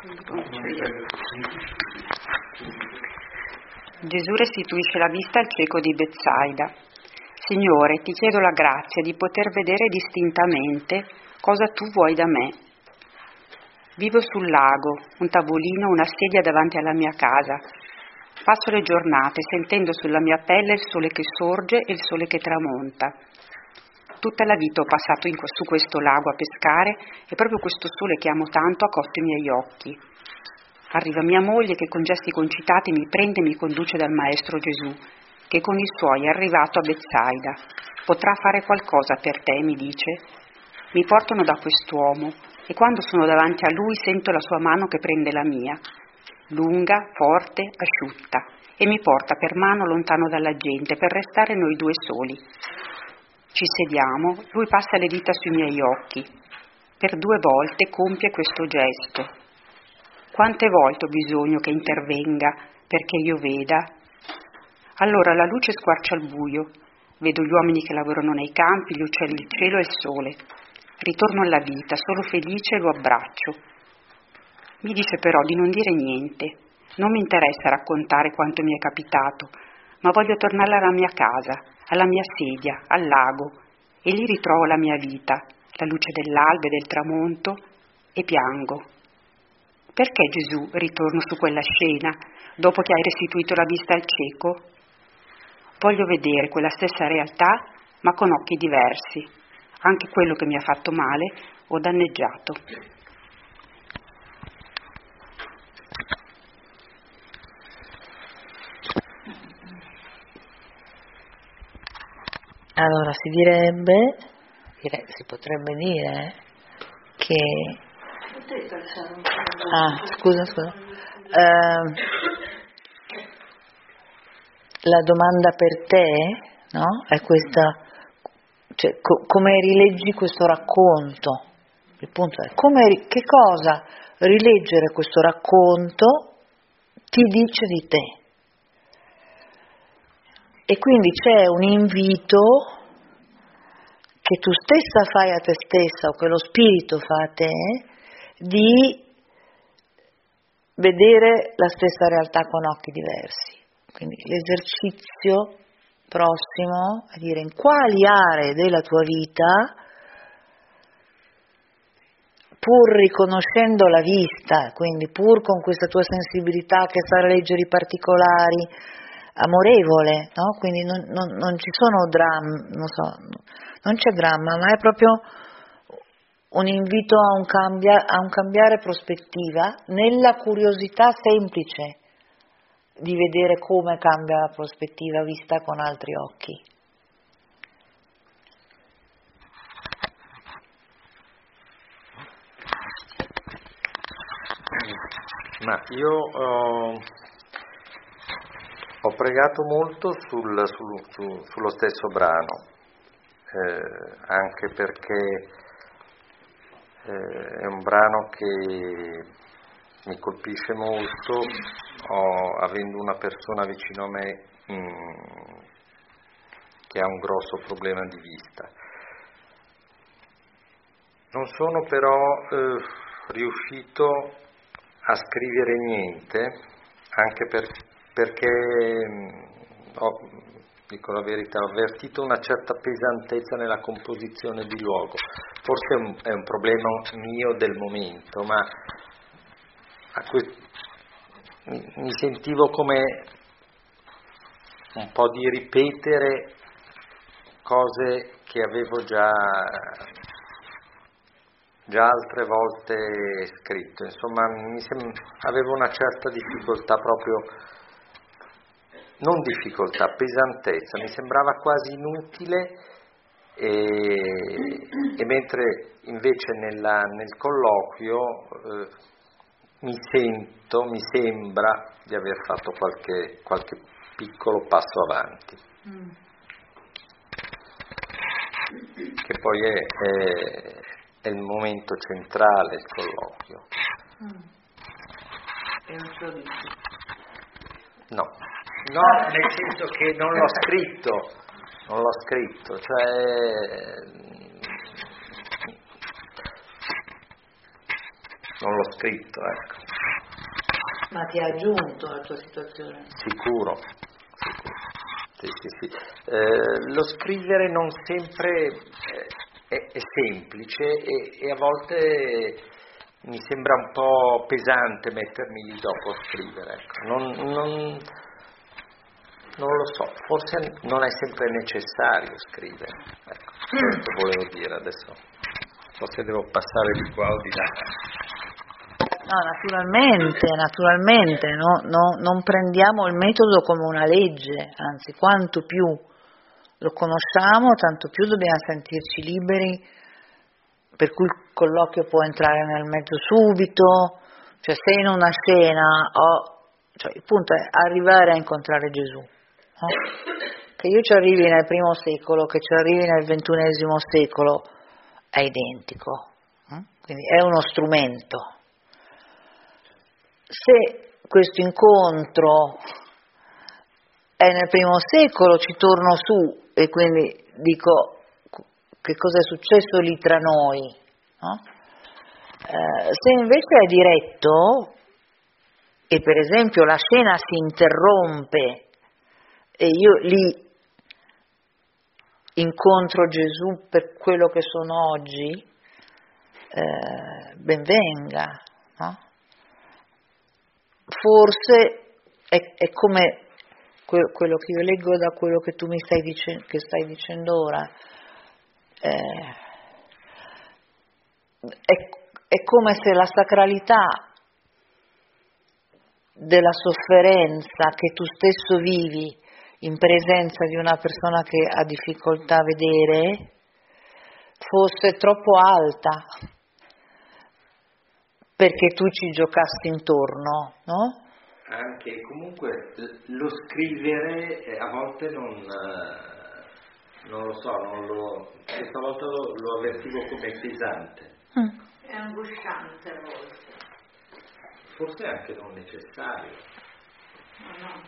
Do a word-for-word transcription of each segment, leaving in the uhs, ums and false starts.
Gesù restituisce la vista al cieco di Betsaida. Signore, ti chiedo la grazia di poter vedere distintamente cosa tu vuoi da me. Vivo sul lago, un tavolino, una sedia davanti alla mia casa. Passo le giornate sentendo sulla mia pelle il sole che sorge e il sole che tramonta. Tutta la vita ho passato in, su questo lago a pescare e proprio questo sole che amo tanto ha cotto i miei occhi. Arriva mia moglie che con gesti concitati mi prende e mi conduce dal Maestro Gesù, che con i suoi è arrivato a Betsaida. Potrà fare qualcosa per te, mi dice. Mi portano da quest'uomo e quando sono davanti a lui sento la sua mano che prende la mia, lunga, forte, asciutta, e mi porta per mano lontano dalla gente per restare noi due soli. Ci sediamo, lui passa le dita sui miei occhi. Per due volte compie questo gesto. Quante volte ho bisogno che intervenga perché io veda? Allora la luce squarcia il buio, vedo gli uomini che lavorano nei campi, gli uccelli, il cielo e il sole. Ritorno alla vita, sono felice e lo abbraccio. Mi dice però di non dire niente. Non mi interessa raccontare quanto mi è capitato, ma voglio tornare alla mia casa, alla mia sedia, al lago, e lì ritrovo la mia vita, la luce dell'alba e del tramonto, e piango. Perché Gesù ritorno su quella scena, dopo che hai restituito la vista al cieco? Voglio vedere quella stessa realtà, ma con occhi diversi, anche quello che mi ha fatto male o danneggiato. Allora si direbbe, dire, si potrebbe dire che ah scusa scusa uh, la domanda per te, no? È questa, cioè co- come rileggi questo racconto? Il punto è come, che cosa rileggere questo racconto ti dice di te. E quindi c'è un invito che tu stessa fai a te stessa o che lo spirito fa a te di vedere la stessa realtà con occhi diversi. Quindi l'esercizio prossimo è dire in quali aree della tua vita, pur riconoscendo la vista, quindi pur con questa tua sensibilità che sa leggere i particolari, amorevole, no? Quindi non, non, non ci sono drammi, non so, non c'è dramma, ma è proprio un invito a un, cambia, a un cambiare prospettiva nella curiosità semplice di vedere come cambia la prospettiva vista con altri occhi. Ma io ho, ho pregato molto sul, sul, su, sullo stesso brano, eh, anche perché eh, è un brano che mi colpisce molto, ho, avendo una persona vicino a me mh, che ha un grosso problema di vista. Non sono però eh, riuscito a scrivere niente, anche per, perché, ho, dico la verità, ho avvertito una certa pesantezza nella composizione di luogo. Forse è un, è un problema mio del momento, ma a que- mi, mi sentivo come un po' di ripetere cose che avevo già... già altre volte scritto, insomma mi sem- avevo una certa difficoltà proprio, non difficoltà, pesantezza, mi sembrava quasi inutile e, e mentre invece nella, nel colloquio eh, mi sento, mi sembra di aver fatto qualche, qualche piccolo passo avanti, mm. che poi è... è è il momento centrale, il colloquio. Mm. E non so di No, no, nel senso che non l'ho scritto, non l'ho scritto, cioè non l'ho scritto, ecco. Ma ti ha aggiunto alla tua situazione? Sicuro, sicuro. Sì, sì, sì. Eh, lo scrivere non sempre eh, è, è semplice e, e a volte mi sembra un po' pesante mettermi lì dopo a scrivere. Ecco. Non, non, non lo so, forse non è sempre necessario scrivere. Ecco, questo volevo dire adesso. Non so se devo passare di qua o di là. No, naturalmente, naturalmente, no, no, non prendiamo il metodo come una legge, anzi, quanto più lo conosciamo, tanto più dobbiamo sentirci liberi, per cui il colloquio può entrare nel mezzo subito, cioè se in una scena ho, cioè il punto è arrivare a incontrare Gesù, no? Che io ci arrivi nel primo secolo, che ci arrivi nel ventunesimo secolo, è identico, no? Quindi è uno strumento. Se questo incontro è nel primo secolo, ci torno su e quindi dico che cosa è successo lì tra noi, no? Eh, se invece è diretto e per esempio la scena si interrompe e io lì incontro Gesù per quello che sono oggi, eh, ben venga, no? Forse è, è come que- quello che io leggo da quello che tu mi stai, dice- che stai dicendo ora, eh, è, è come se la sacralità della sofferenza che tu stesso vivi in presenza di una persona che ha difficoltà a vedere fosse troppo alta perché tu ci giocassi intorno, no? Anche comunque lo scrivere eh, a volte non, eh, non lo so, non lo, questa volta lo, lo avvertivo come pesante. Mm. È angosciante a volte. Forse anche non necessario. No, no,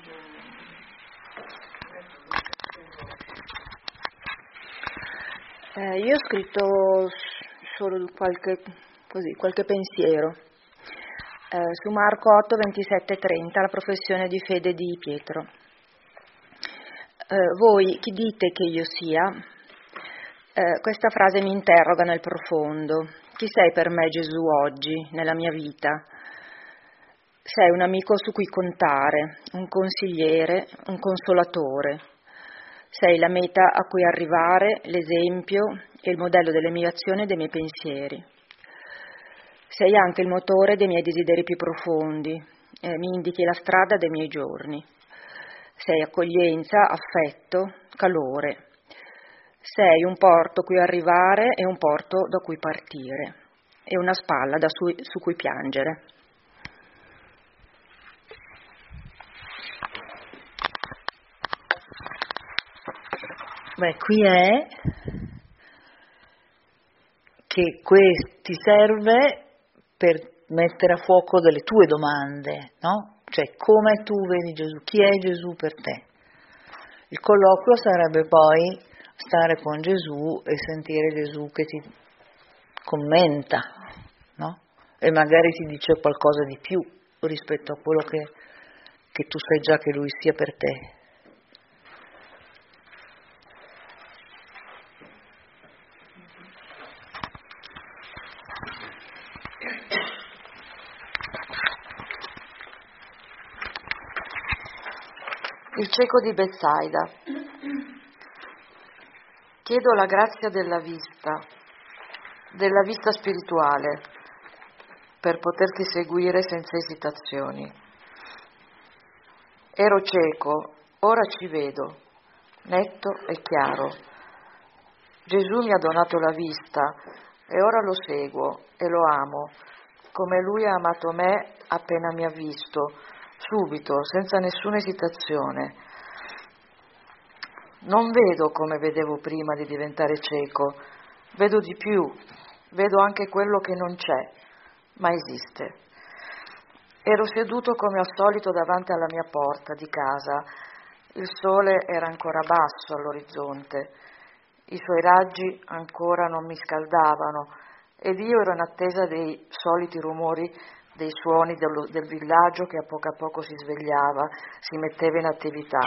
Eh, io ho scritto solo qualche, così, qualche pensiero eh, su Marco otto, ventisette, trenta, la professione di fede di Pietro. Eh, voi chi dite che io sia? Eh, questa frase mi interroga nel profondo. Chi sei per me, Gesù, oggi, nella mia vita? Sei un amico su cui contare, un consigliere, un consolatore. Sei la meta a cui arrivare, l'esempio e il modello delle mie azioni e dei miei pensieri. Sei anche il motore dei miei desideri più profondi, eh, mi indichi la strada dei miei giorni. Sei accoglienza, affetto, calore. Sei un porto a cui arrivare e un porto da cui partire, e una spalla da su, su cui piangere. Beh, qui è che que- ti serve per mettere a fuoco delle tue domande, no? Cioè, come tu vedi Gesù? Chi è Gesù per te? Il colloquio sarebbe poi stare con Gesù e sentire Gesù che ti commenta, no? E magari ti dice qualcosa di più rispetto a quello che, che tu sai già che Lui sia per te. Il cieco di Betsaida. Chiedo la grazia della vista, della vista spirituale, per poterti seguire senza esitazioni. Ero cieco, ora ci vedo, netto e chiaro. Gesù mi ha donato la vista e ora lo seguo e lo amo, come Lui ha amato me appena mi ha visto, subito, senza nessuna esitazione. Non vedo come vedevo prima di diventare cieco, vedo di più, vedo anche quello che non c'è, ma esiste. Ero seduto come al solito davanti alla mia porta di casa, il sole era ancora basso all'orizzonte, i suoi raggi ancora non mi scaldavano ed io ero in attesa dei soliti rumori dei suoni dello, del villaggio che a poco a poco si svegliava, si metteva in attività.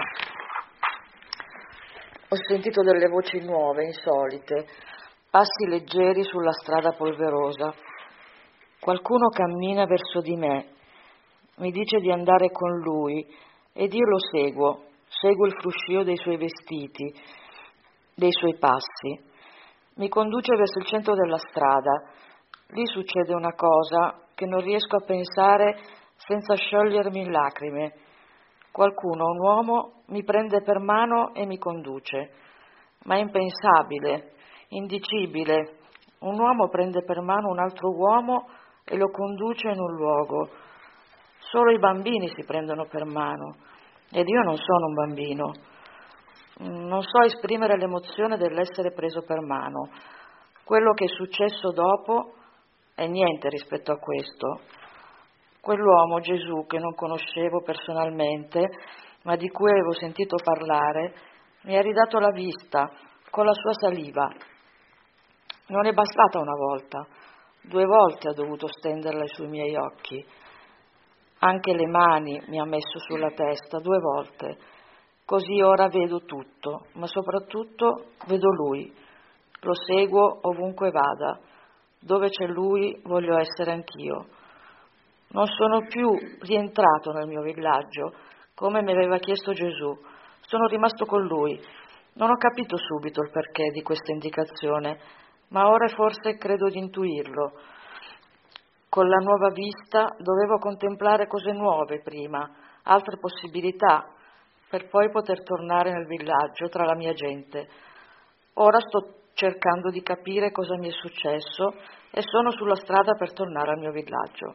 Ho sentito delle voci nuove, insolite, passi leggeri sulla strada polverosa. Qualcuno cammina verso di me, mi dice di andare con lui ed io lo seguo, seguo il fruscio dei suoi vestiti, dei suoi passi. Mi conduce verso il centro della strada. Lì succede una cosa che non riesco a pensare senza sciogliermi in lacrime. Qualcuno, un uomo, mi prende per mano e mi conduce. Ma è impensabile, indicibile. Un uomo prende per mano un altro uomo e lo conduce in un luogo. Solo i bambini si prendono per mano ed io non sono un bambino. Non so esprimere l'emozione dell'essere preso per mano. Quello che è successo dopo è niente rispetto a questo. Quell'uomo, Gesù, che non conoscevo personalmente, ma di cui avevo sentito parlare, mi ha ridato la vista con la sua saliva. Non è bastata una volta, due volte ha dovuto stenderla sui miei occhi. Anche le mani mi ha messo sulla testa, due volte. Così ora vedo tutto, ma soprattutto vedo Lui. Lo seguo ovunque vada. Dove c'è Lui voglio essere anch'io. Non sono più rientrato nel mio villaggio, come mi aveva chiesto Gesù. Sono rimasto con Lui. Non ho capito subito il perché di questa indicazione, ma ora forse credo di intuirlo. Con la nuova vista dovevo contemplare cose nuove prima, altre possibilità, per poi poter tornare nel villaggio tra la mia gente. Ora sto cercando di capire cosa mi è successo e sono sulla strada per tornare al mio villaggio.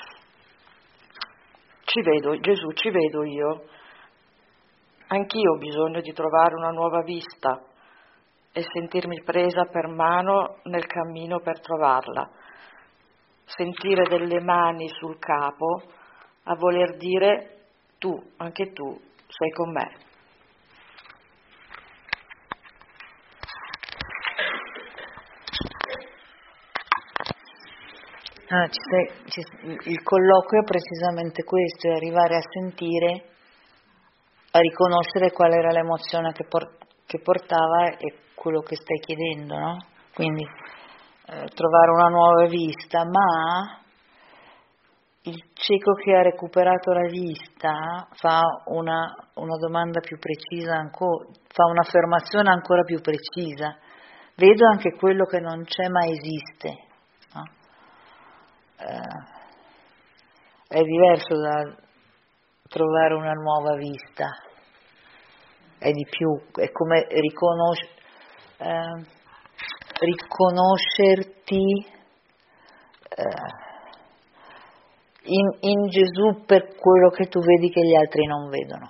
Ci vedo, Gesù, ci vedo io. Anch'io ho bisogno di trovare una nuova vista e sentirmi presa per mano nel cammino per trovarla. Sentire delle mani sul capo a voler dire tu, anche tu, sei con me. Ah, ci sei, ci, il colloquio è precisamente questo, è arrivare a sentire, a riconoscere qual era l'emozione che, por, che portava e quello che stai chiedendo, no? Quindi eh, trovare una nuova vista, ma il cieco che ha recuperato la vista fa una, una domanda più precisa ancora, fa un'affermazione ancora più precisa. Vedo anche quello che non c'è ma esiste. No? Eh, è diverso da trovare una nuova vista, è di più, è come riconos- eh, riconoscerti eh, in, in Gesù per quello che tu vedi che gli altri non vedono.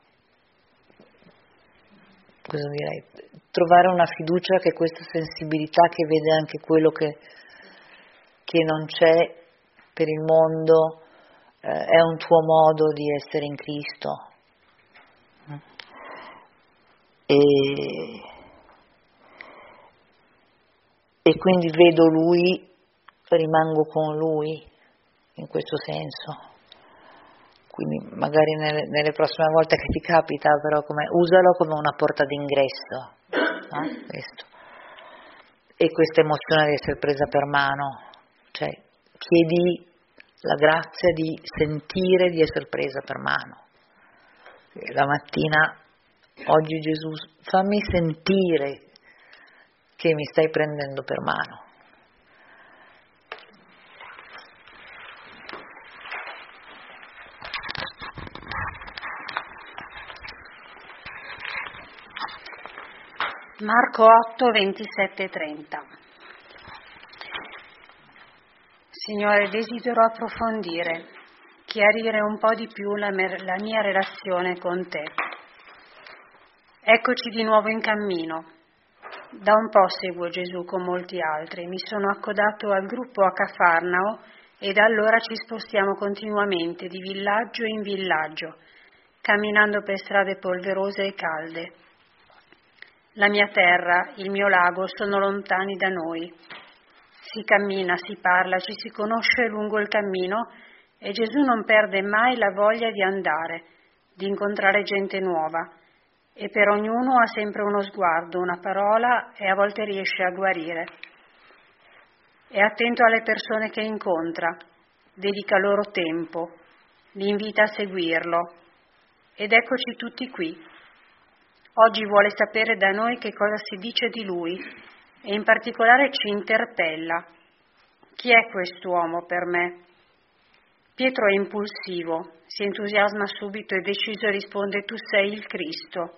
Cosa direi? Trovare una fiducia che questa sensibilità che vede anche quello che, che non c'è per il mondo eh, è un tuo modo di essere in Cristo. E, e quindi vedo Lui, rimango con Lui in questo senso. Quindi magari nelle, nelle prossime volte che ti capita, però come, usalo come una porta d'ingresso, no? Questo. E questa emozione di essere presa per mano, cioè chiedi la grazia di sentire di essere presa per mano. La mattina, oggi Gesù, fammi sentire che mi stai prendendo per mano. Marco otto, ventisette e trenta. Signore, desidero approfondire, chiarire un po' di più la, mer- la mia relazione con Te. Eccoci di nuovo in cammino. Da un po' seguo Gesù con molti altri. Mi sono accodato al gruppo a Cafarnao e da allora ci spostiamo continuamente di villaggio in villaggio, camminando per strade polverose e calde. La mia terra, il mio lago sono lontani da noi. Si cammina, si parla, ci si conosce lungo il cammino e Gesù non perde mai la voglia di andare, di incontrare gente nuova, e per ognuno ha sempre uno sguardo, una parola e a volte riesce a guarire. È attento alle persone che incontra, dedica loro tempo, li invita a seguirlo, ed eccoci tutti qui. Oggi vuole sapere da noi che cosa si dice di lui e in particolare ci interpella. Chi è quest'uomo per me? Pietro è impulsivo, si entusiasma subito e deciso risponde: tu sei il Cristo.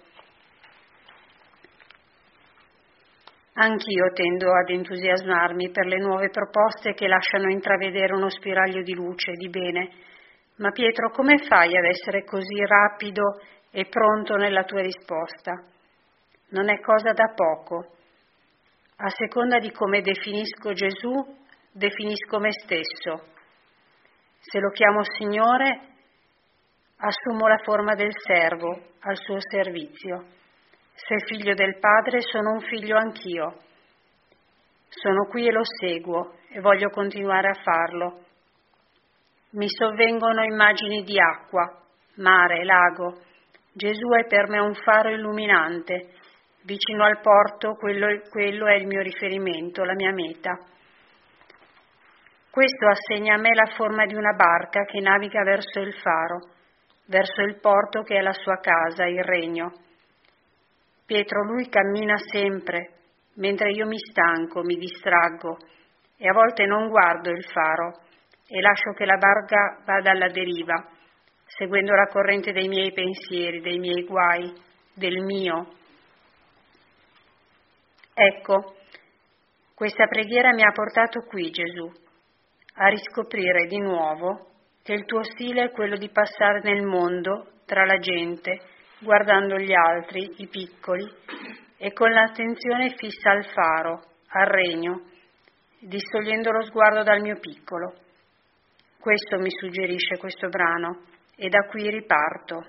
Anch'io tendo ad entusiasmarmi per le nuove proposte che lasciano intravedere uno spiraglio di luce, di bene. Ma Pietro, come fai ad essere così rapido e pronto nella tua risposta? Non è cosa da poco. A seconda di come definisco Gesù, definisco me stesso. Se lo chiamo Signore, assumo la forma del servo al suo servizio. Se figlio del Padre, sono un figlio anch'io. Sono qui e lo seguo e voglio continuare a farlo. Mi sovvengono immagini di acqua, mare, lago. Gesù è per me un faro illuminante. Vicino al porto, quello, quello è il mio riferimento, la mia meta. Questo assegna a me la forma di una barca che naviga verso il faro, verso il porto che è la sua casa, il regno. Pietro, lui cammina sempre, mentre io mi stanco, mi distraggo e a volte non guardo il faro e lascio che la barca vada alla deriva, seguendo la corrente dei miei pensieri, dei miei guai, del mio. Ecco, questa preghiera mi ha portato qui, Gesù, a riscoprire di nuovo che il tuo stile è quello di passare nel mondo, tra la gente, guardando gli altri, i piccoli, e con l'attenzione fissa al faro, al regno, distogliendo lo sguardo dal mio piccolo. Questo mi suggerisce questo brano, e da qui riparto.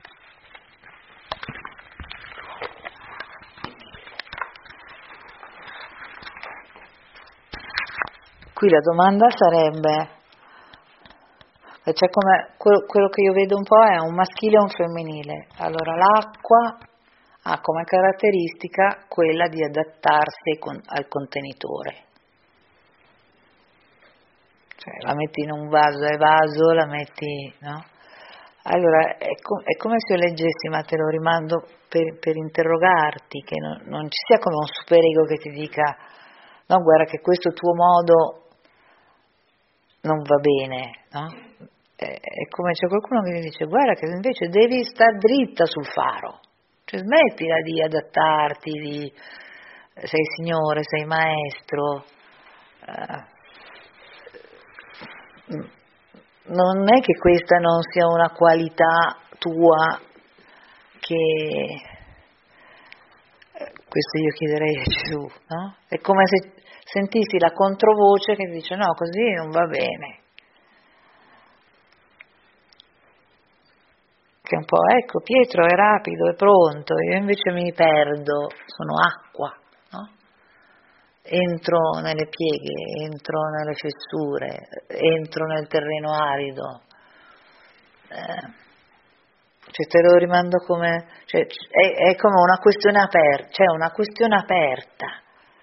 Qui la domanda sarebbe, cioè come, quello che io vedo un po' è un maschile e un femminile. Allora l'acqua ha come caratteristica quella di adattarsi al contenitore. Cioè la metti in un vaso, è vaso, la metti, no? Allora è, com- è come se io leggessi, ma te lo rimando per, per interrogarti, che non, non ci sia come un superego che ti dica no, guarda che questo tuo modo non va bene, no? È, è come c'è qualcuno che mi dice guarda che invece devi star dritta sul faro, cioè smettila di adattarti, di sei signore, sei maestro, eh, non è che questa non sia una qualità tua che questo io chiederei a Gesù, no? È come se sentissi la controvoce che dice no, così non va bene. Che un po', ecco, Pietro è rapido, è pronto, io invece mi perdo, sono acqua, no? Entro nelle pieghe, entro nelle fessure, entro nel terreno arido. Eh. Cioè te lo rimando come, cioè, è, è come una questione aperta, c'è una questione aperta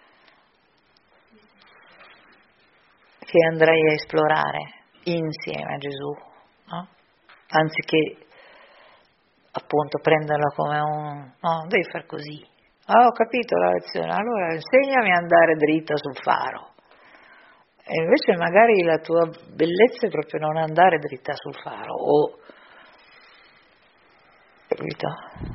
che andrei a esplorare insieme a Gesù, no? Anziché appunto prenderla come un, no, devi far così, ah, ho capito la lezione, allora insegnami a andare dritta sul faro, e invece magari la tua bellezza è proprio non andare dritta sul faro, o capito?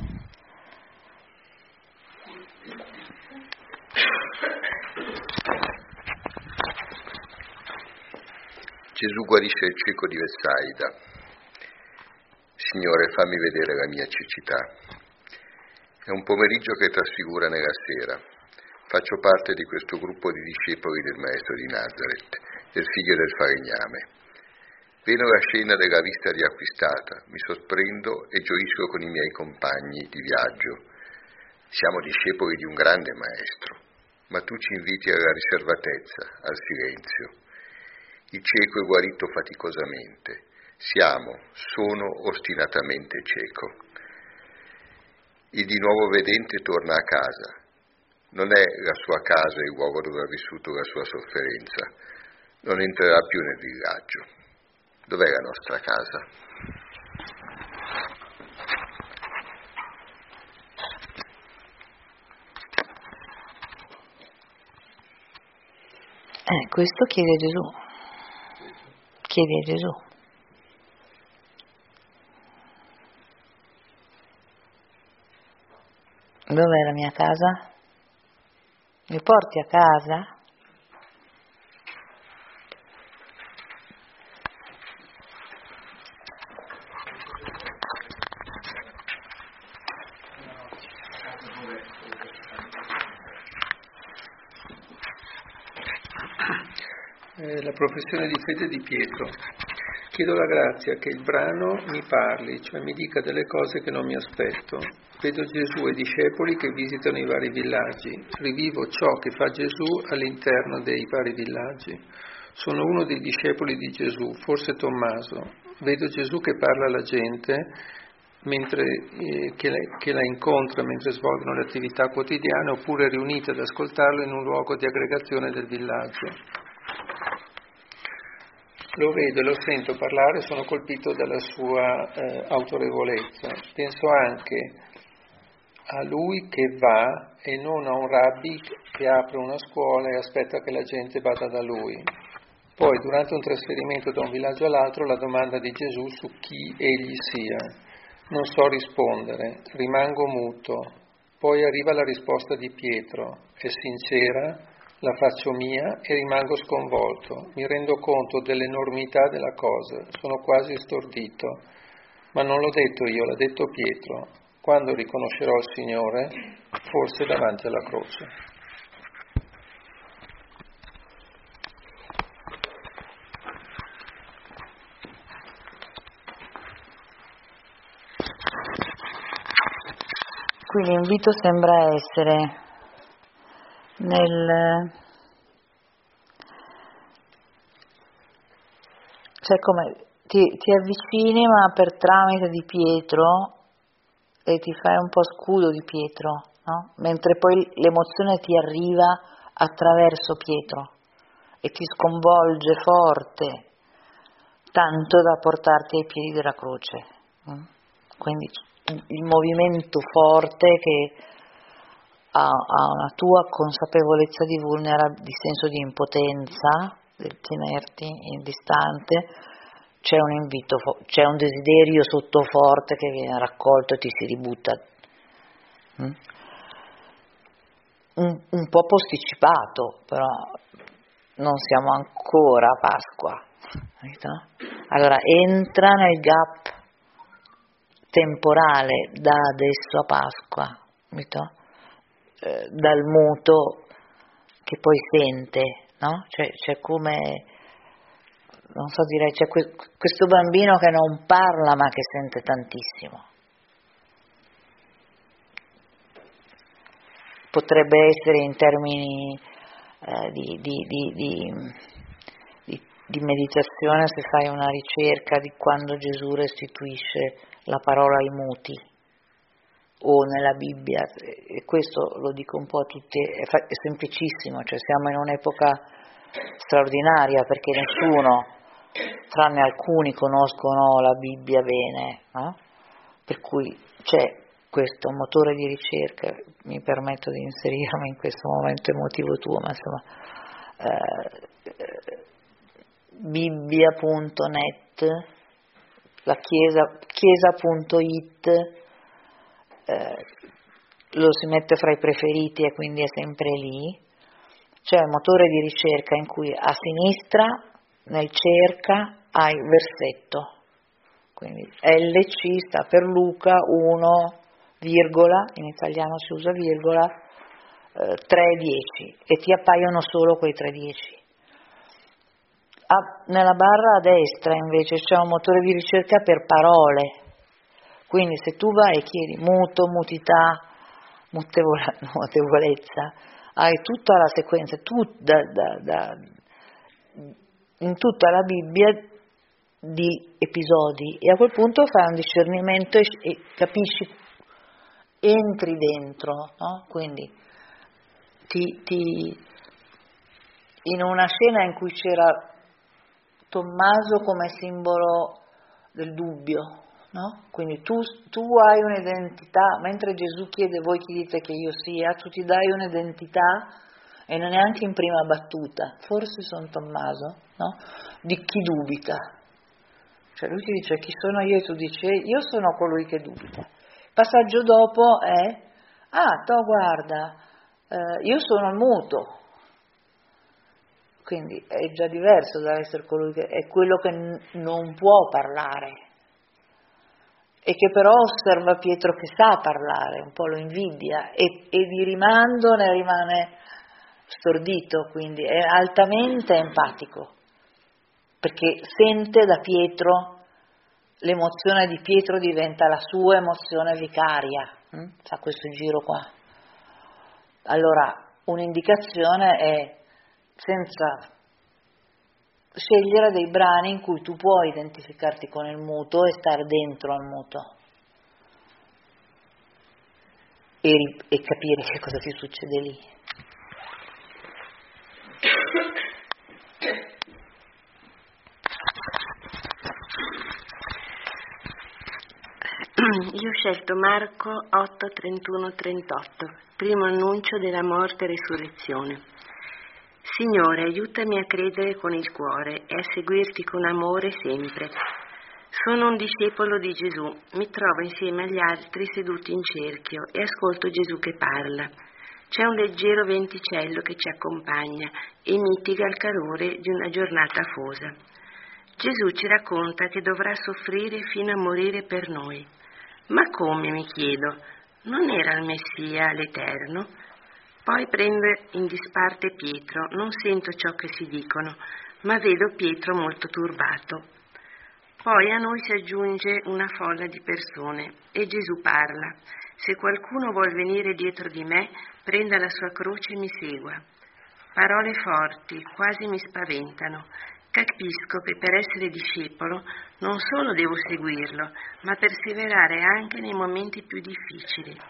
Gesù guarisce il cieco di Betsaida. Signore, fammi vedere la mia cecità. È un pomeriggio che trasfigura nella sera. Faccio parte di questo gruppo di discepoli del Maestro di Nazareth, del figlio del falegname. Vedo la scena della vista riacquistata, mi sorprendo e gioisco con i miei compagni di viaggio. Siamo discepoli di un grande Maestro, ma tu ci inviti alla riservatezza, al silenzio. Il cieco è guarito faticosamente. Siamo, sono ostinatamente cieco. Il di nuovo vedente torna a casa. Non è la sua casa il luogo dove ha vissuto la sua sofferenza. Non entrerà più nel villaggio. Dov'è la nostra casa? Eh, questo chiede Gesù. Chiede a Gesù. Dov'è la mia casa? Mi porti a casa? Eh, la professione di fede di Pietro. Chiedo la grazia che il brano mi parli, cioè mi dica delle cose che non mi aspetto. Vedo Gesù e i discepoli che visitano i vari villaggi. Rivivo ciò che fa Gesù all'interno dei vari villaggi. Sono uno dei discepoli di Gesù, forse Tommaso. Vedo Gesù che parla alla gente mentre, eh, che, la, che la incontra mentre svolgono le attività quotidiane, oppure riunite ad ascoltarlo in un luogo di aggregazione del villaggio. Lo vedo e lo sento parlare, sono colpito dalla sua eh, autorevolezza. Penso anche a lui che va e non a un rabbi che apre una scuola e aspetta che la gente vada da lui. Poi, durante un trasferimento da un villaggio all'altro, la domanda di Gesù su chi egli sia. Non so rispondere, rimango muto. Poi arriva la risposta di Pietro, è sincera, la faccio mia e rimango sconvolto. Mi rendo conto dell'enormità della cosa, sono quasi stordito. Ma non l'ho detto io, l'ha detto Pietro. Quando riconoscerò il Signore, forse davanti alla croce. Qui l'invito sembra essere nel, cioè come ti, ti avvicini ma per tramite di Pietro e ti fai un po' scudo di Pietro, no? Mentre poi l'emozione ti arriva attraverso Pietro e ti sconvolge forte, tanto da portarti ai piedi della croce. Quindi il movimento forte che ha, ha una tua consapevolezza di vulnerabilità, di senso di impotenza, del tenerti in distante, c'è un invito, c'è un desiderio sotto forte che viene raccolto e ti si ributta. Mm? Un, un po' posticipato, però non siamo ancora a Pasqua. Allora entra nel gap temporale da adesso a Pasqua, eh, dal muto che poi sente, no? Cioè, c'è come, non so direi, c'è que- questo bambino che non parla ma che sente tantissimo. Potrebbe essere in termini eh, di, di, di, di, di, di meditazione, se fai una ricerca di quando Gesù restituisce la parola ai muti, o nella Bibbia, e questo lo dico un po' a tutti, è, fa- è semplicissimo, cioè siamo in un'epoca straordinaria perché nessuno, tranne alcuni, conoscono la Bibbia bene, no? Per cui c'è questo motore di ricerca, mi permetto di inserirmi in questo momento emotivo tuo, ma insomma eh, bibbia punto net, la chiesa, chiesa punto it, eh, lo si mette fra i preferiti e quindi è sempre lì. C'è un motore di ricerca in cui a sinistra nel cerca hai versetto, quindi L C sta per Luca uno, virgola, in italiano si usa virgola, eh, tre dieci, e ti appaiono solo quei tre dieci. Ah, nella barra a destra invece c'è un motore di ricerca per parole, quindi se tu vai e chiedi muto, mutità, mutevole, mutevolezza, hai tutta la sequenza, tu, da, da, da, in tutta la Bibbia di episodi, e a quel punto fai un discernimento e, e capisci, entri dentro, no? Quindi ti, ti, in una scena in cui c'era Tommaso come simbolo del dubbio, no? Quindi tu, tu hai un'identità, mentre Gesù chiede voi chi dite che io sia, tu ti dai un'identità e non neanche in prima battuta, forse sono Tommaso, no? Di chi dubita. Cioè lui ti dice chi sono io e tu dici io sono colui che dubita. Il passaggio dopo è ah, to guarda, eh, io sono il muto. Quindi è già diverso dall'essere colui che è quello che n- non può parlare e che però osserva Pietro che sa parlare, un po' lo invidia e, e di rimando ne rimane stordito, quindi è altamente empatico perché sente da Pietro, l'emozione di Pietro diventa la sua emozione vicaria, hm? Fa questo giro qua. Allora un'indicazione è senza scegliere dei brani in cui tu puoi identificarti con il muto e stare dentro al muto e, e capire che cosa ti succede lì. Io ho scelto Marco otto, trentuno, trentotto, primo annuncio della morte e risurrezione. Signore, aiutami a credere con il cuore e a seguirti con amore sempre. Sono un discepolo di Gesù, mi trovo insieme agli altri seduti in cerchio e ascolto Gesù che parla. C'è un leggero venticello che ci accompagna e mitiga il calore di una giornata afosa. Gesù ci racconta che dovrà soffrire fino a morire per noi. Ma come, mi chiedo, non era il Messia, l'Eterno? Poi prende in disparte Pietro, non sento ciò che si dicono, ma vedo Pietro molto turbato. Poi a noi si aggiunge una folla di persone e Gesù parla. Se qualcuno vuol venire dietro di me, prenda la sua croce e mi segua. Parole forti, quasi mi spaventano. Capisco che per essere discepolo non solo devo seguirlo, ma perseverare anche nei momenti più difficili.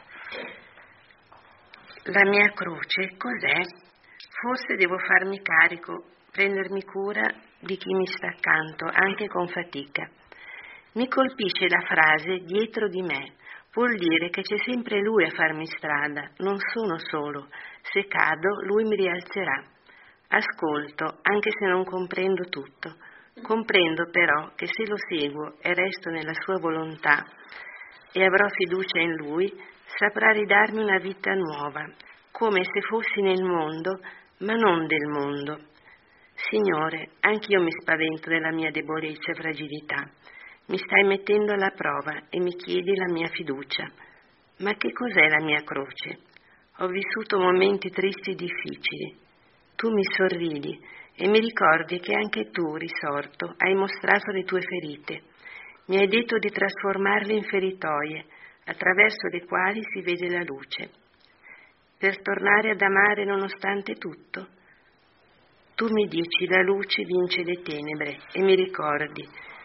La mia croce cos'è? Forse devo farmi carico, prendermi cura di chi mi sta accanto, anche con fatica. Mi colpisce la frase dietro di me, vuol dire che c'è sempre lui a farmi strada, non sono solo. Se cado, lui mi rialzerà. Ascolto, anche se non comprendo tutto. Comprendo però che se lo seguo e resto nella sua volontà e avrò fiducia in lui, saprà ridarmi una vita nuova, come se fossi nel mondo, ma non del mondo. Signore, anch'io mi spavento della mia debolezza e fragilità. Mi stai mettendo alla prova e mi chiedi la mia fiducia. Ma che cos'è la mia croce? Ho vissuto momenti tristi e difficili. Tu mi sorridi e mi ricordi che anche tu, risorto, hai mostrato le tue ferite. Mi hai detto di trasformarle in feritoie, attraverso le quali si vede la luce. Per tornare ad amare nonostante tutto? Tu mi dici la luce vince le tenebre e mi ricordi,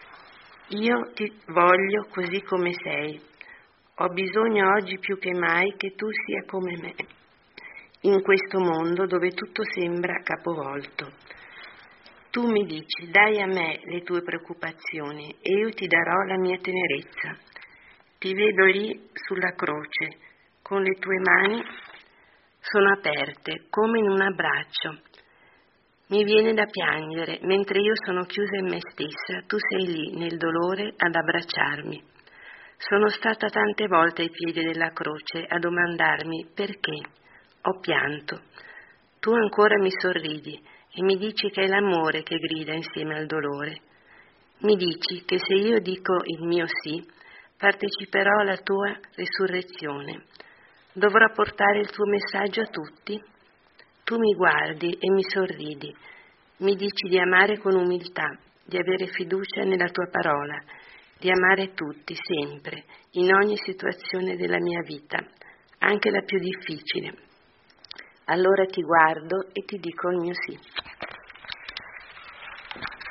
io ti voglio così come sei. Ho bisogno oggi più che mai che tu sia come me, in questo mondo dove tutto sembra capovolto. Tu mi dici, dai a me le tue preoccupazioni e io ti darò la mia tenerezza. Ti vedo lì sulla croce, con le tue mani sono aperte, come in un abbraccio. Mi viene da piangere, mentre io sono chiusa in me stessa, tu sei lì, nel dolore, ad abbracciarmi. Sono stata tante volte ai piedi della croce a domandarmi perché. Ho pianto. Tu ancora mi sorridi e mi dici che è l'amore che grida insieme al dolore. Mi dici che se io dico il mio sì, parteciperò alla tua risurrezione. Dovrò portare il tuo messaggio a tutti? Tu mi guardi e mi sorridi. Mi dici di amare con umiltà, di avere fiducia nella tua parola, di amare tutti, sempre, in ogni situazione della mia vita, anche la più difficile. Allora ti guardo e ti dico il mio sì.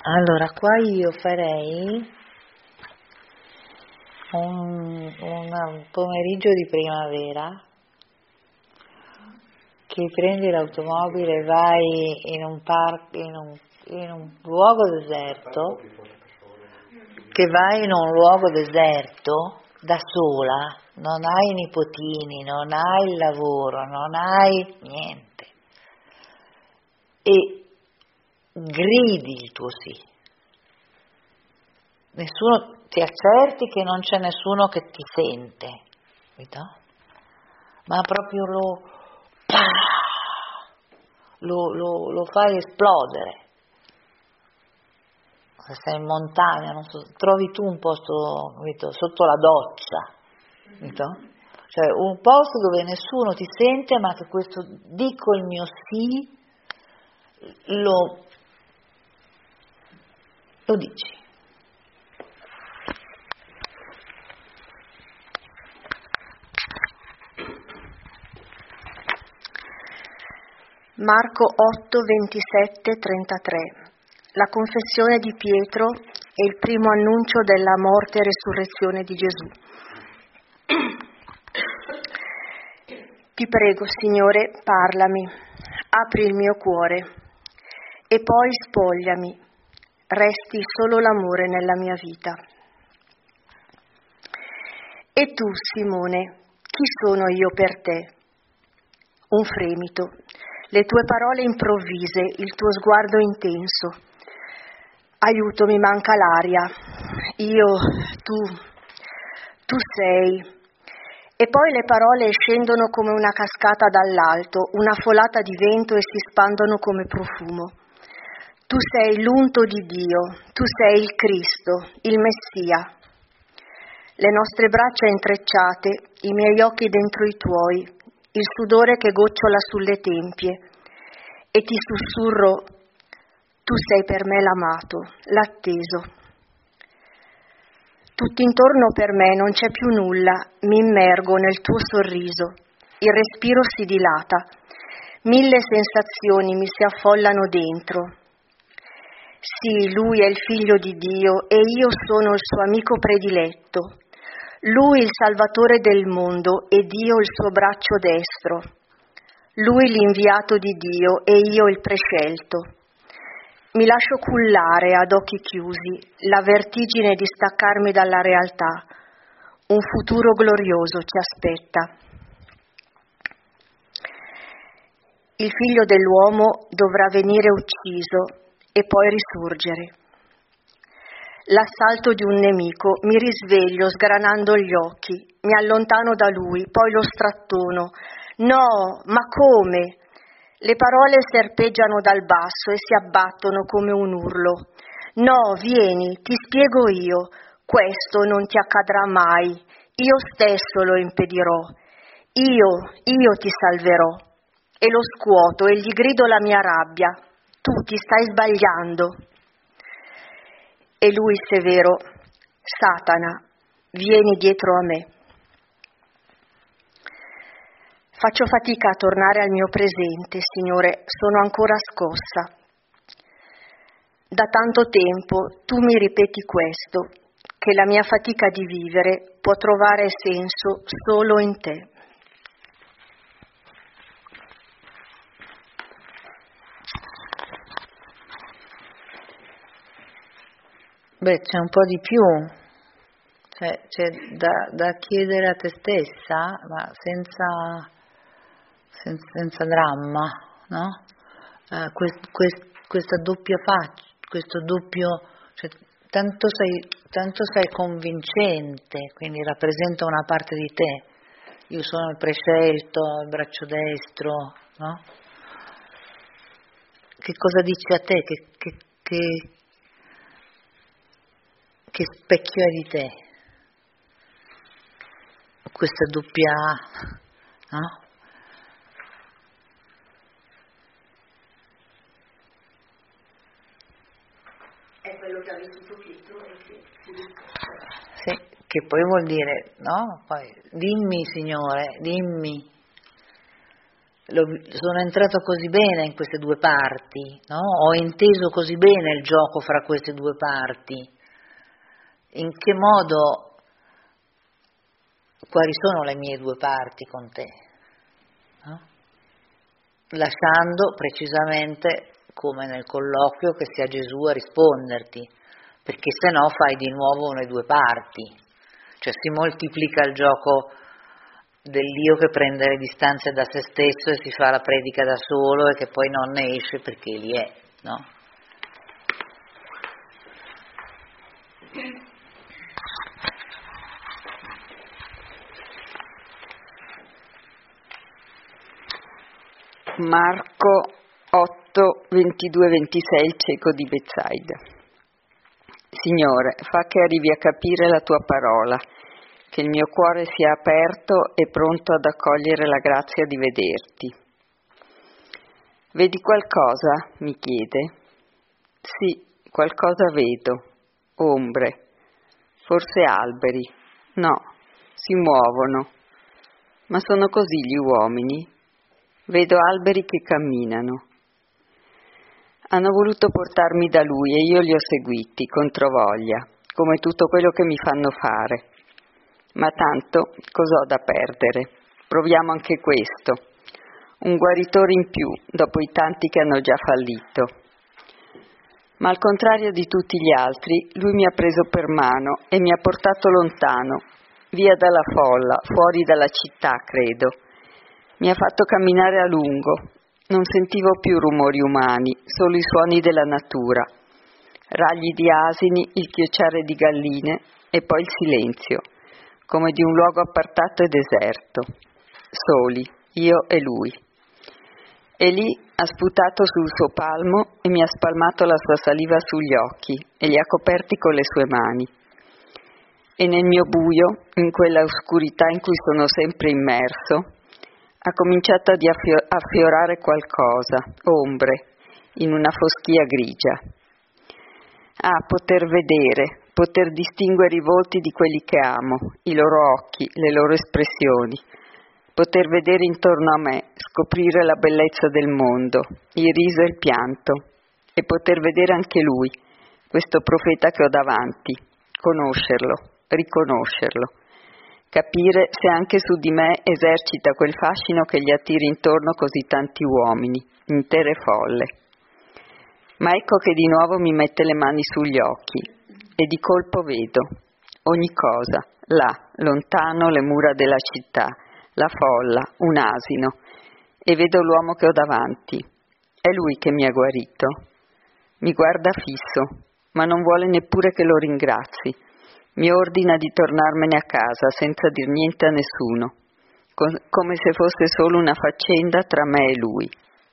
Allora, qua io farei un, un pomeriggio di primavera che prendi l'automobile e vai in un parco, in un, in un luogo deserto, che vai in un luogo deserto da sola, non hai nipotini, non hai il lavoro, non hai niente, e gridi il tuo sì. Nessuno, ti accerti che non c'è nessuno che ti sente, no? Ma proprio lo, lo, lo, lo fai esplodere. Se sei in montagna, non so, trovi tu un posto, capito, sotto la doccia, capito? Cioè un posto dove nessuno ti sente, ma che questo dico il mio sì, lo, lo dici. Marco otto, ventisette, trentatré. La confessione di Pietro è il primo annuncio della morte e resurrezione di Gesù. Ti prego, Signore, parlami, apri il mio cuore e poi spogliami, resti solo l'amore nella mia vita. E tu, Simone, chi sono io per te? Un fremito, le tue parole improvvise, il tuo sguardo intenso. Aiuto, mi manca l'aria. Io, tu, tu sei. E poi le parole scendono come una cascata dall'alto, una folata di vento, e si spandono come profumo. Tu sei l'unto di Dio, tu sei il Cristo, il Messia. Le nostre braccia intrecciate, i miei occhi dentro i tuoi, il sudore che gocciola sulle tempie, e ti sussurro: tu sei per me l'amato, l'atteso. Tutt'intorno per me non c'è più nulla, mi immergo nel tuo sorriso, il respiro si dilata, mille sensazioni mi si affollano dentro. Sì, lui è il figlio di Dio e io sono il suo amico prediletto. Lui il salvatore del mondo e Dio il suo braccio destro. Lui l'inviato di Dio e io il prescelto. Mi lascio cullare ad occhi chiusi la vertigine di staccarmi dalla realtà. Un futuro glorioso ci aspetta. Il figlio dell'uomo dovrà venire ucciso e poi risurgere. L'assalto di un nemico, mi risveglio sgranando gli occhi, mi allontano da lui, poi lo strattono. No, ma come? Le parole serpeggiano dal basso e si abbattono come un urlo. No, vieni, ti spiego io, questo non ti accadrà mai, io stesso lo impedirò, io, io ti salverò. E lo scuoto e gli grido la mia rabbia, tu ti stai sbagliando. E lui severo, Satana, vieni dietro a me. Faccio fatica a tornare al mio presente, Signore, sono ancora scossa. Da tanto tempo tu mi ripeti questo, che la mia fatica di vivere può trovare senso solo in te. Beh, c'è un po' di più, cioè, c'è da, da chiedere a te stessa, ma senza, senza, senza dramma, no? Uh, quest, quest, questa doppia faccia, questo doppio, cioè, tanto sei, tanto sei convincente, quindi rappresenta una parte di te. Io sono il prescelto, il braccio destro, no? Che cosa dici a te? Che, che, che Che specchio è di te? Questa doppia, no? È quello che ha vissuto Pietro e che si riscontra. Sì, che poi vuol dire, no? Poi, dimmi, Signore, dimmi. sono entrato così bene in queste due parti, no? Ho inteso così bene il gioco fra queste due parti. In che modo, quali sono le mie due parti con te? No? Lasciando precisamente, come nel colloquio, che sia Gesù a risponderti, perché se no fai di nuovo le due parti, cioè si moltiplica il gioco dell'io che prende le distanze da se stesso e si fa la predica da solo e che poi non ne esce perché lì è, no? Marco otto, ventidue ventisei, il cieco di Betsaida. Signore, fa che arrivi a capire la tua parola, che il mio cuore sia aperto e pronto ad accogliere la grazia di vederti. Vedi qualcosa? Mi chiede. Sì, qualcosa vedo. Ombre. Forse alberi. No, si muovono. Ma sono così gli uomini? Vedo alberi che camminano. Hanno voluto portarmi da lui e io li ho seguiti, controvoglia, come tutto quello che mi fanno fare. Ma tanto, cos'ho da perdere? Proviamo anche questo. Un guaritore in più, dopo i tanti che hanno già fallito. Ma al contrario di tutti gli altri, lui mi ha preso per mano e mi ha portato lontano, via dalla folla, fuori dalla città, credo. Mi ha fatto camminare a lungo. Non sentivo più rumori umani, solo i suoni della natura. Ragli di asini, il chiocciare di galline e poi il silenzio, come di un luogo appartato e deserto. Soli, io e lui. E lì ha sputato sul suo palmo e mi ha spalmato la sua saliva sugli occhi e li ha coperti con le sue mani. E nel mio buio, in quella oscurità in cui sono sempre immerso, ha cominciato ad affiorare qualcosa, ombre, in una foschia grigia. Ah, poter vedere, poter distinguere i volti di quelli che amo, i loro occhi, le loro espressioni, poter vedere intorno a me, scoprire la bellezza del mondo, il riso e il pianto, e poter vedere anche lui, questo profeta che ho davanti, conoscerlo, riconoscerlo. Capire se anche su di me esercita quel fascino che gli attira intorno così tanti uomini, intere folle. Ma ecco che di nuovo mi mette le mani sugli occhi e di colpo vedo ogni cosa, là, lontano le mura della città, la folla, un asino, e vedo l'uomo che ho davanti. È lui che mi ha guarito. Mi guarda fisso, ma non vuole neppure che lo ringrazi. Mi ordina di tornarmene a casa senza dir niente a nessuno, come se fosse solo una faccenda tra me e lui.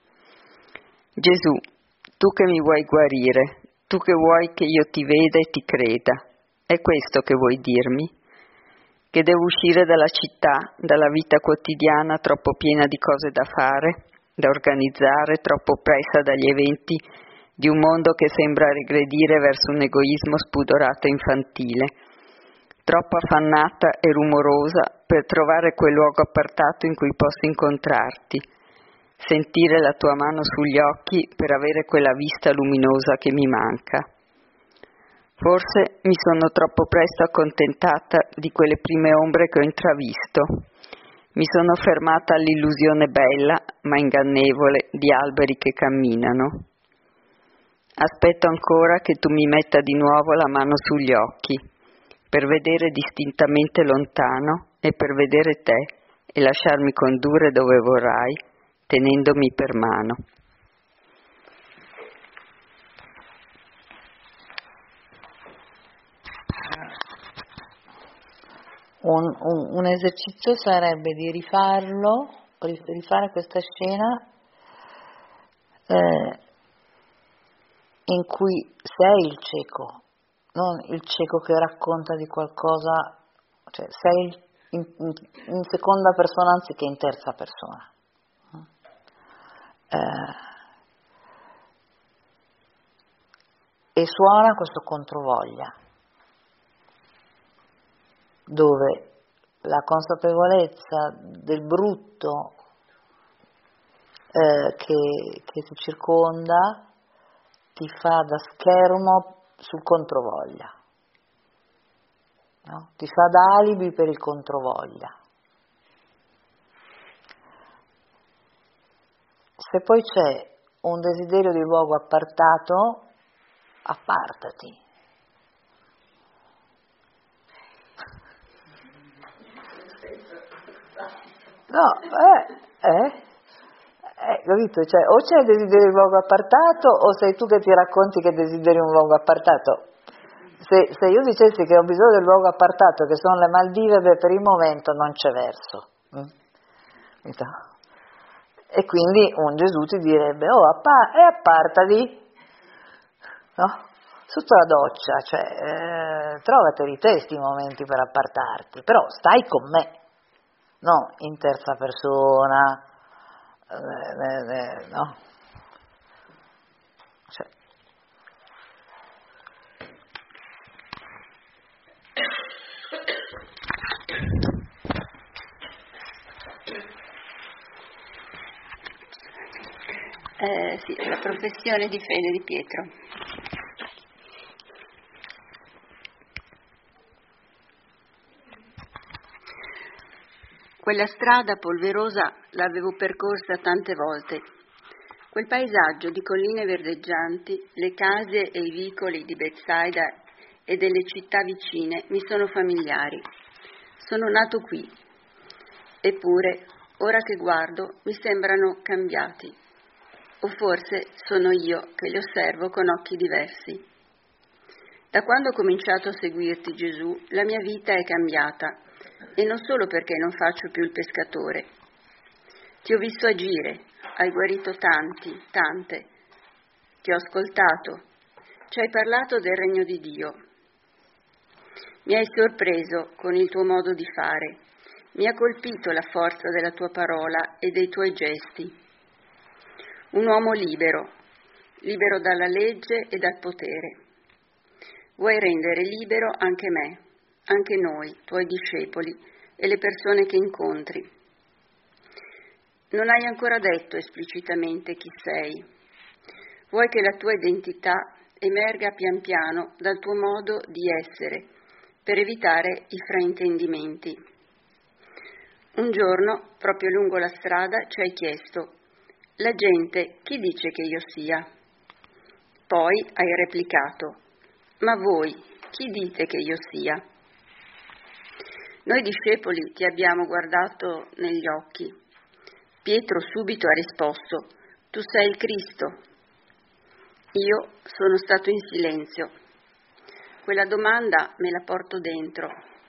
Gesù, tu che mi vuoi guarire, tu che vuoi che io ti veda e ti creda, è questo che vuoi dirmi? Che devo uscire dalla città, dalla vita quotidiana troppo piena di cose da fare, da organizzare, troppo presa dagli eventi di un mondo che sembra regredire verso un egoismo spudorato e infantile, troppo affannata e rumorosa per trovare quel luogo appartato in cui posso incontrarti, sentire la tua mano sugli occhi per avere quella vista luminosa che mi manca. Forse mi sono troppo presto accontentata di quelle prime ombre che ho intravisto. Mi sono fermata all'illusione bella, ma ingannevole, di alberi che camminano. Aspetto ancora che tu mi metta di nuovo la mano sugli occhi, per vedere distintamente lontano e per vedere te e lasciarmi condurre dove vorrai, tenendomi per mano. Un, un, un esercizio sarebbe di rifarlo, rifare questa scena eh, in cui sei il cieco, non il cieco che racconta di qualcosa, cioè sei in, in, in seconda persona anziché in terza persona. Eh, e suona questo controvoglia, dove la consapevolezza del brutto eh, che, che ti circonda ti fa da schermo sul controvoglia, no? Ti fa da alibi per il controvoglia. Se poi c'è un desiderio di luogo appartato, appartati. No, eh, eh, eh, capito? Cioè, o c'è il desiderio di luogo appartato o sei tu che ti racconti che desideri un luogo appartato. Se, se io dicessi che ho bisogno del luogo appartato, che sono le Maldive, beh, per il momento non c'è verso. Mm? E quindi un Gesù ti direbbe, oh, appa- e appartati, no? Sotto la doccia, cioè, eh, trovateli te sti momenti per appartarti, però stai con me, no in terza persona, eh, eh, no? Cioè. Eh, sì, la professione di fede di Pietro. Quella strada polverosa l'avevo percorsa tante volte. Quel paesaggio di colline verdeggianti, le case e i vicoli di Betsaida e delle città vicine mi sono familiari. Sono nato qui. Eppure, ora che guardo, mi sembrano cambiati. O forse sono io che li osservo con occhi diversi. Da quando ho cominciato a seguirti, Gesù, la mia vita è cambiata, e non solo perché non faccio più il pescatore. Ti ho visto agire, hai guarito tanti, tante, ti ho ascoltato, ci hai parlato del regno di Dio. Mi hai sorpreso con il tuo modo di fare, mi ha colpito la forza della tua parola e dei tuoi gesti. Un uomo libero, libero dalla legge e dal potere. Vuoi rendere libero anche me, anche noi, tuoi discepoli e le persone che incontri. Non hai ancora detto esplicitamente chi sei. Vuoi che la tua identità emerga pian piano dal tuo modo di essere, per evitare i fraintendimenti. Un giorno, proprio lungo la strada, ci hai chiesto: la gente chi dice che io sia? Poi hai replicato: ma voi chi dite che io sia? Noi discepoli ti abbiamo guardato negli occhi. Pietro subito ha risposto: tu sei il Cristo. Io sono stato in silenzio. Quella domanda me la porto dentro.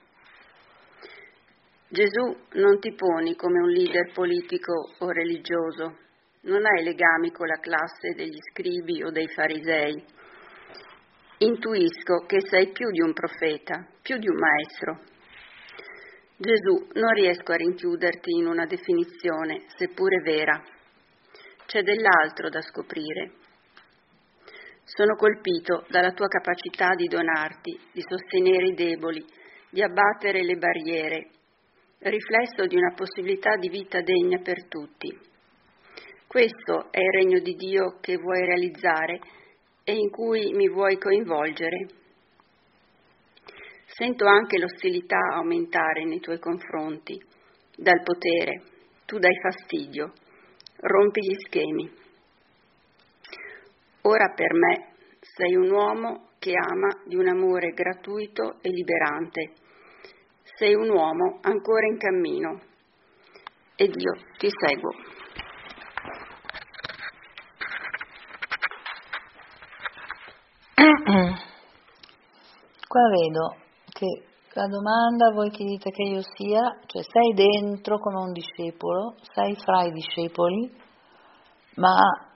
Gesù, non ti poni come un leader politico o religioso. Non hai legami con la classe degli scribi o dei farisei. Intuisco che sei più di un profeta, più di un maestro. Gesù, non riesco a rinchiuderti in una definizione, seppure vera. C'è dell'altro da scoprire. Sono colpito dalla tua capacità di donarti, di sostenere i deboli, di abbattere le barriere, riflesso di una possibilità di vita degna per tutti. Questo è il regno di Dio che vuoi realizzare e in cui mi vuoi coinvolgere. Sento anche l'ostilità aumentare nei tuoi confronti, dal potere, tu dai fastidio, rompi gli schemi. Ora per me sei un uomo che ama di un amore gratuito e liberante. Sei un uomo ancora in cammino ed io ti seguo. Qua vedo che la domanda, voi chi dite che io sia, cioè sei dentro come un discepolo, sei fra i discepoli, ma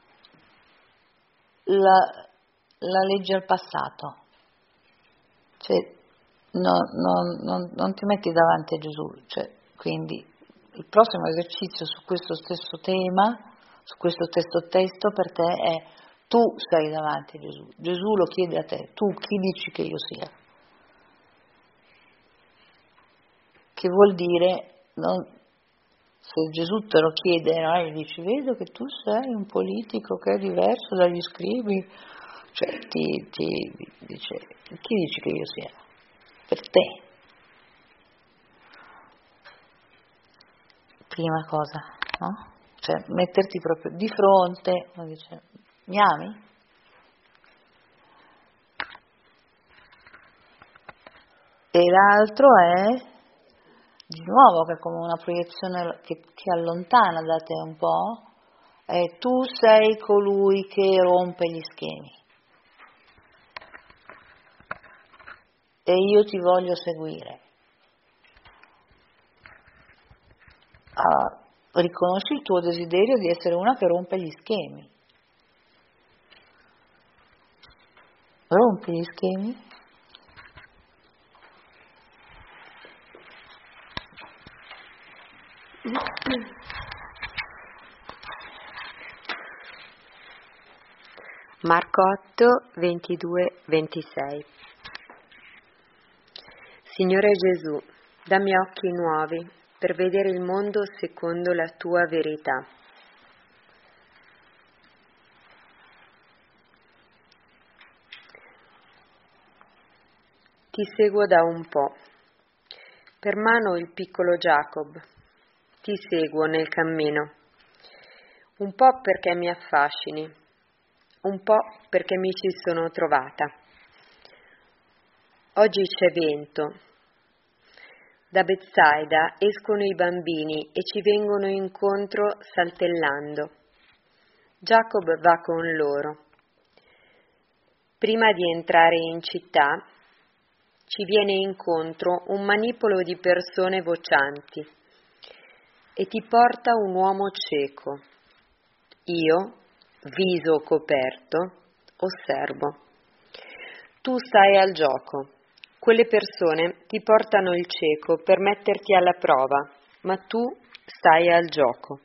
la, la legge al passato, cioè no, no, non, non ti metti davanti a Gesù, cioè, quindi il prossimo esercizio su questo stesso tema, su questo stesso testo per te è: tu sei davanti a Gesù, Gesù lo chiede a te, tu chi dici che io sia? Che vuol dire, non, se Gesù te lo chiede, no? E gli dici, vedo che tu sei un politico che è diverso dagli scribi, cioè ti, ti dice, chi dici che io sia? Per te. Prima cosa, no? Cioè metterti proprio di fronte, uno dice, mi ami? E l'altro è, di nuovo, che è come una proiezione che ti allontana da te un po', è tu sei colui che rompe gli schemi. E io ti voglio seguire. Ah, riconosci il tuo desiderio di essere una che rompe gli schemi. Rompi gli schemi? Marco otto, ventidue ventisei. Signore Gesù, dammi occhi nuovi per vedere il mondo secondo la tua verità. Ti seguo da un po'. Per mano il piccolo Jacob. Ti seguo nel cammino. Un po' perché mi affascini, un po' perché mi ci sono trovata. Oggi c'è vento. Da Betsaida escono i bambini e ci vengono incontro saltellando. Jacob va con loro. Prima di entrare in città, ci viene incontro un manipolo di persone vocianti e ti porta un uomo cieco. Io, viso coperto, osservo. Tu stai al gioco. Quelle persone ti portano il cieco per metterti alla prova, ma tu stai al gioco.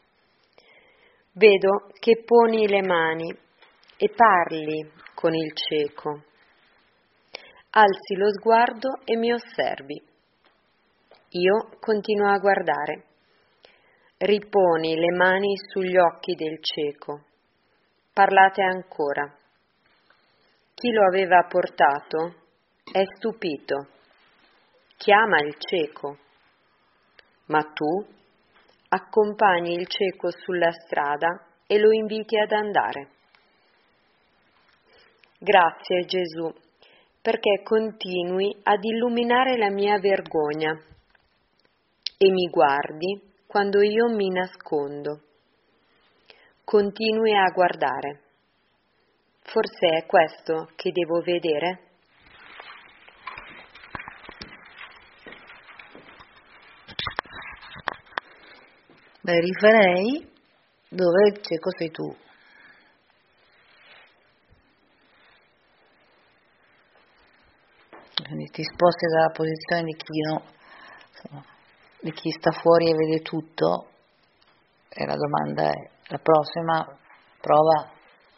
Vedo che poni le mani e parli con il cieco. Alzi lo sguardo e mi osservi. Io continuo a guardare. Riponi le mani sugli occhi del cieco. Parlate ancora. Chi lo aveva portato è stupito. Chiama il cieco. Ma tu accompagni il cieco sulla strada e lo inviti ad andare. Grazie Gesù, perché continui ad illuminare la mia vergogna e mi guardi quando io mi nascondo. Continui a guardare. Forse è questo che devo vedere? Beh, rifarei dove il cieco sei tu. Quindi ti sposti dalla posizione di chi no, insomma, di chi sta fuori e vede tutto, e la domanda è, la prossima prova.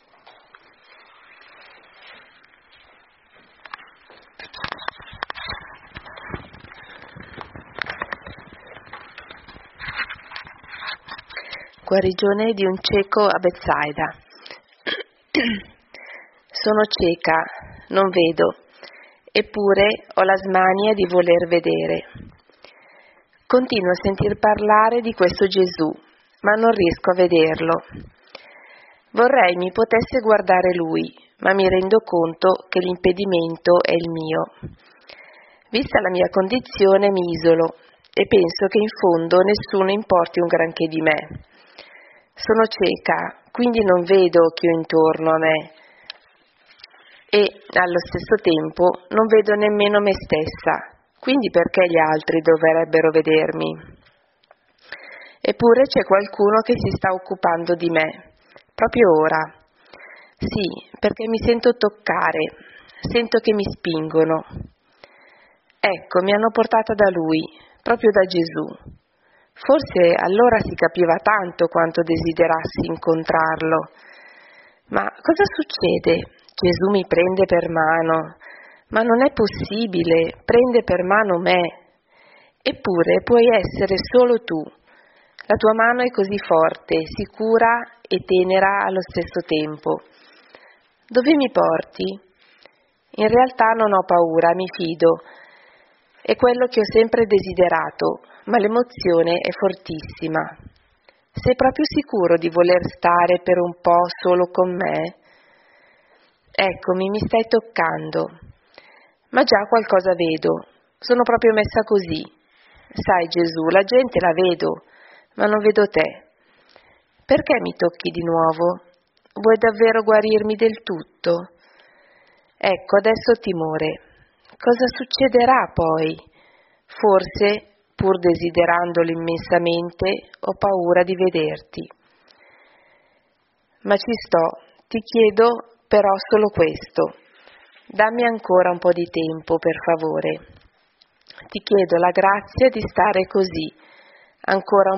Guarigione di un cieco a Betsaida. Sono cieca, non vedo, eppure ho la smania di voler vedere. Continuo a sentir parlare di questo Gesù, ma non riesco a vederlo. Vorrei mi potesse guardare lui, ma mi rendo conto che l'impedimento è il mio. Vista la mia condizione mi isolo e penso che in fondo nessuno importi un granché di me. Sono cieca, quindi non vedo chi ho intorno a me e allo stesso tempo non vedo nemmeno me stessa, quindi perché gli altri dovrebbero vedermi? Eppure c'è qualcuno che si sta occupando di me, proprio ora. Sì, perché mi sento toccare, sento che mi spingono. Ecco, mi hanno portata da lui, proprio da Gesù. Forse allora si capiva tanto quanto desiderassi incontrarlo. Ma cosa succede? Gesù mi prende per mano. Ma non è possibile, prende per mano me. Eppure puoi essere solo tu, La tua mano è così forte, sicura e tenera allo stesso tempo. Dove mi porti? In realtà non ho paura, mi fido. È quello che ho sempre desiderato, ma l'emozione è fortissima. Sei proprio sicuro di voler stare per un po' solo con me? Eccomi, mi stai toccando. Ma già qualcosa vedo. Sono proprio messa così. Sai, Gesù, la gente la vedo, ma non vedo te. Perché mi tocchi di nuovo? Vuoi davvero guarirmi del tutto? Ecco, adesso ho timore. Cosa succederà poi? Forse, pur desiderandolo immensamente, ho paura di vederti. Ma ci sto, ti chiedo però solo questo. Dammi ancora un po' di tempo, per favore. Ti chiedo la grazia di stare così, ancora